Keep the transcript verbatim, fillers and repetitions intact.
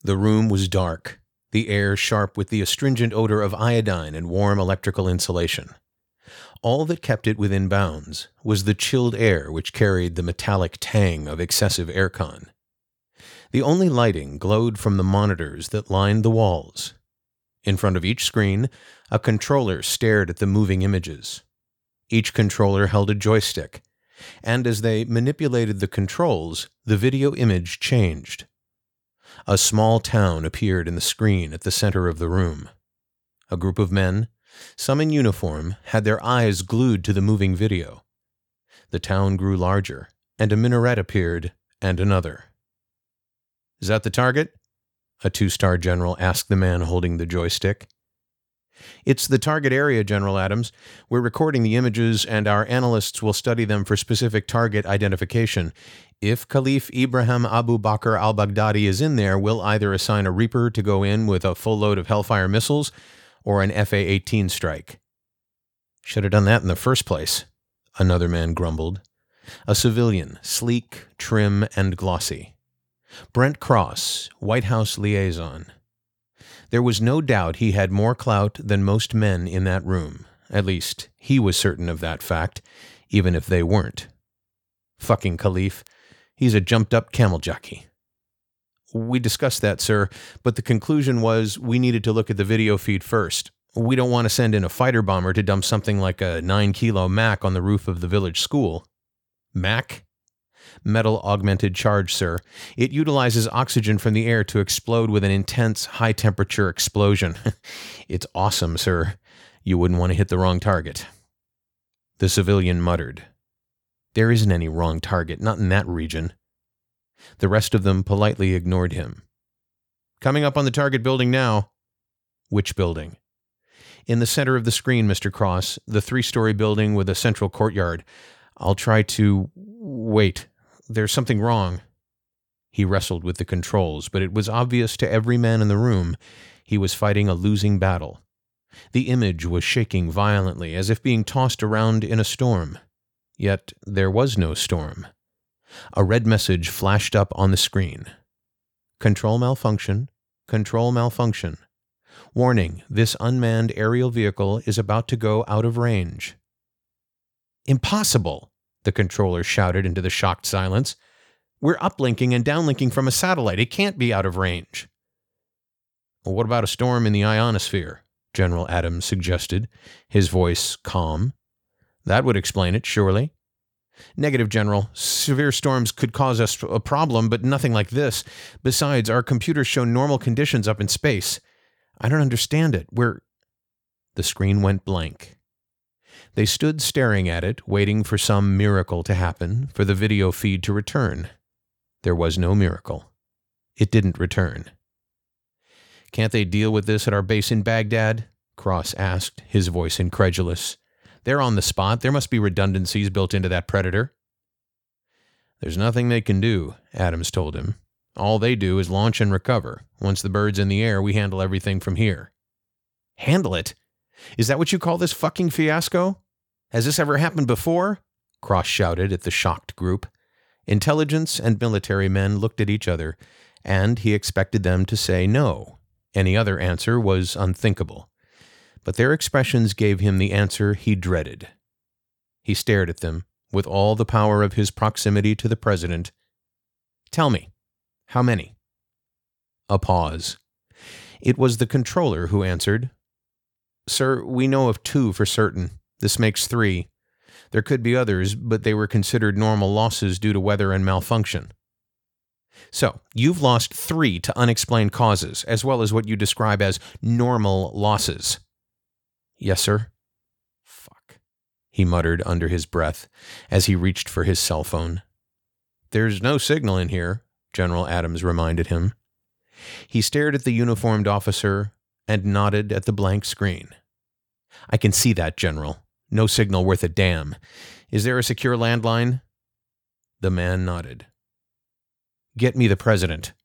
The room was dark, the air sharp with the astringent odor of iodine and warm electrical insulation. All that kept it within bounds was the chilled air which carried the metallic tang of excessive aircon. The only lighting glowed from the monitors that lined the walls. In front of each screen, a controller stared at the moving images. Each controller held a joystick, and as they manipulated the controls, the video image changed. A small town appeared in the screen at the center of the room. A group of men, some in uniform, had their eyes glued to the moving video. The town grew larger, and a minaret appeared, and another. "Is that the target?" a two-star general asked the man holding the joystick. "It's the target area, General Adams. We're recording the images, and our analysts will study them for specific target identification. If Khalif Ibrahim Abu Bakr al-Baghdadi is in there, we'll either assign a Reaper to go in with a full load of Hellfire missiles or an F A eighteen strike." "Should have done that in the first place," another man grumbled. A civilian, sleek, trim, and glossy. Brent Cross, White House liaison. There was no doubt he had more clout than most men in that room. At least, he was certain of that fact, even if they weren't. Fucking Khalif. He's a jumped-up camel jockey. "We discussed that, sir, but the conclusion was we needed to look at the video feed first. We don't want to send in a fighter bomber to dump something like a nine-kilo Mac on the roof of the village school." "Mac?" "Metal augmented charge, sir. It utilizes oxygen from the air to explode with an intense, high-temperature explosion. It's awesome, sir. You wouldn't want to hit the wrong target." The civilian muttered. "There isn't any wrong target, not in that region." The rest of them politely ignored him. "Coming up on the target building now." "Which building?" "In the center of the screen, Mister Cross, the three-story building with a central courtyard. I'll try to... Wait, there's something wrong." He wrestled with the controls, but it was obvious to every man in the room he was fighting a losing battle. The image was shaking violently, as if being tossed around in a storm. Yet there was no storm. A red message flashed up on the screen. "Control malfunction. Control malfunction. Warning, this unmanned aerial vehicle is about to go out of range." "Impossible!" the controller shouted into the shocked silence. "We're uplinking and downlinking from a satellite. It can't be out of range." "Well, what about a storm in the ionosphere?" General Adams suggested, his voice calm. "That would explain it, surely." "Negative, General. Severe storms could cause us a problem, but nothing like this. Besides, our computers show normal conditions up in space. I don't understand it. We're..." The screen went blank. They stood staring at it, waiting for some miracle to happen, for the video feed to return. There was no miracle. It didn't return. "Can't they deal with this at our base in Baghdad?" Cross asked, his voice incredulous. "They're on the spot. There must be redundancies built into that Predator." "There's nothing they can do," Adams told him. "All they do is launch and recover. Once the bird's in the air, we handle everything from here." "Handle it? Is that what you call this fucking fiasco? Has this ever happened before?" Cross shouted at the shocked group. Intelligence and military men looked at each other, and he expected them to say no. Any other answer was unthinkable. But their expressions gave him the answer he dreaded. He stared at them, with all the power of his proximity to the president. "Tell me, how many?" A pause. It was the controller who answered. "Sir, we know of two for certain. This makes three. There could be others, but they were considered normal losses due to weather and malfunction." "So, you've lost three to unexplained causes, as well as what you describe as normal losses." "Yes, sir." "Fuck," he muttered under his breath as he reached for his cell phone. "There's no signal in here," General Adams reminded him. He stared at the uniformed officer and nodded at the blank screen. "I can see that, General. No signal worth a damn. Is there a secure landline?" The man nodded. "Get me the president,"